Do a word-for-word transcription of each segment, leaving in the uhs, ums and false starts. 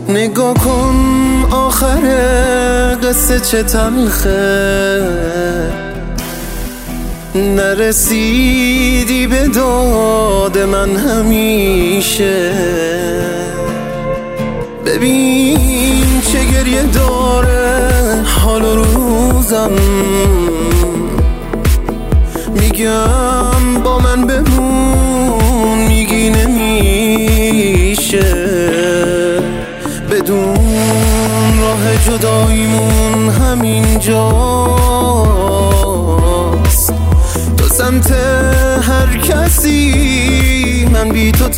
نگاه کن آخر قصه چه تلخه، نرسیدی به داد من همیشه. ببین چه گریه داره حال و روزم، میگم با من بمون، میگی نمیشه. بدون راه جداییمون همینجاست، تو سمت هر کسی، من بی تو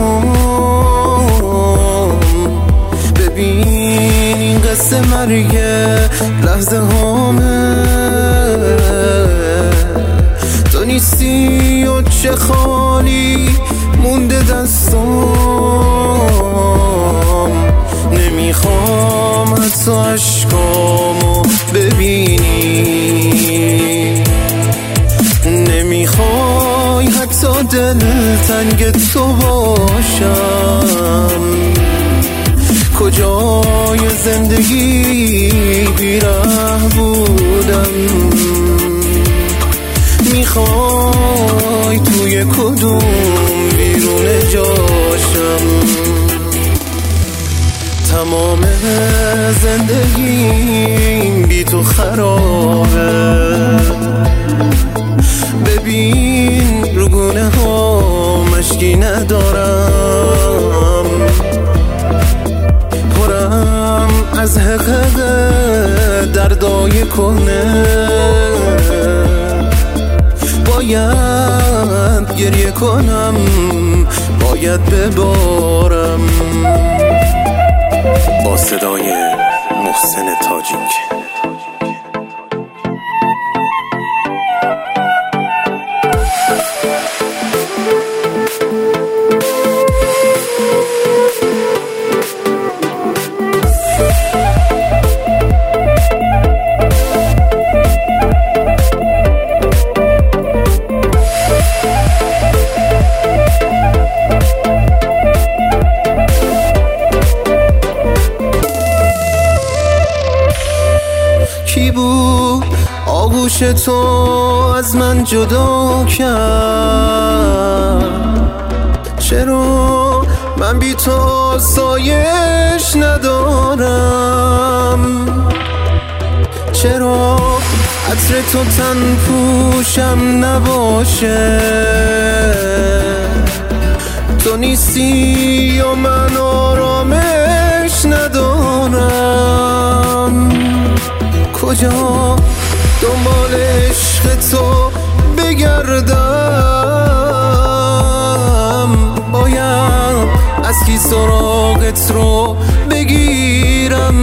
تنهام. ببین این قصه مرگ لحظه هامه، تو نیستی و چه خالی مونده دستام. نمیخوام حتی عشقامو ببینی، نمیخوای حتی دلتنگ تو باشم. کجای زندگی بیره بودم، میخوای توی کدوم بیرون جاشم. تمام زندگیم بی تو خرابه، ببین رو گونه ها مشکی ندارم. پرم از حقیق دردای کنه، باید گریه کنم، باید ببارم. با صدای محسن تاجیک. کی بود آغوش تو از من جدا کرد؟ چرا من بی تو آسایش ندارم؟ چرا عطر تو تن پوشم نباشه؟ تو نیستی و من آرامش ندارم. کجا دنبال عشق تو بگردم؟ باید از کی سراغت رو بگیرم؟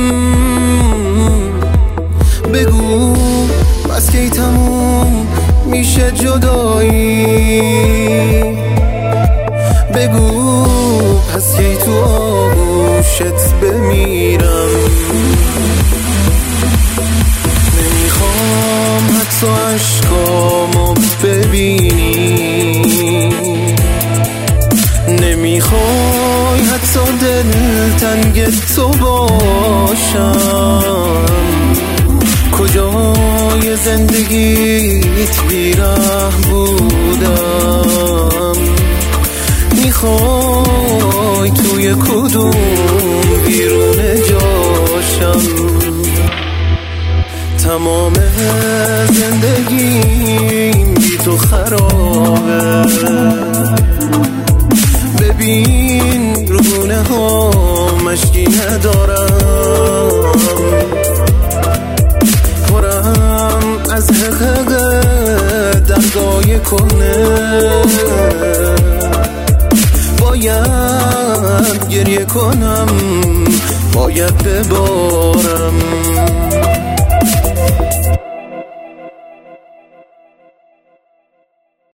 بگو بس کی تموم میشه جدایی؟ بگو پس کی تو آغوشت بمیرم؟ نمیخوام حتی عشقامو ببینی، نمیخوای حتی دلتنگ تو باشم. کجای زندگیت بیره بودم، میخوای توی کدوم بیرون جاشم. تمام زندگیم بی تو خرابه، ببین رو گونه ها مشکی ندارم. پرم از حقیق دردای کنه، باید گریه کنم، باید ببارم.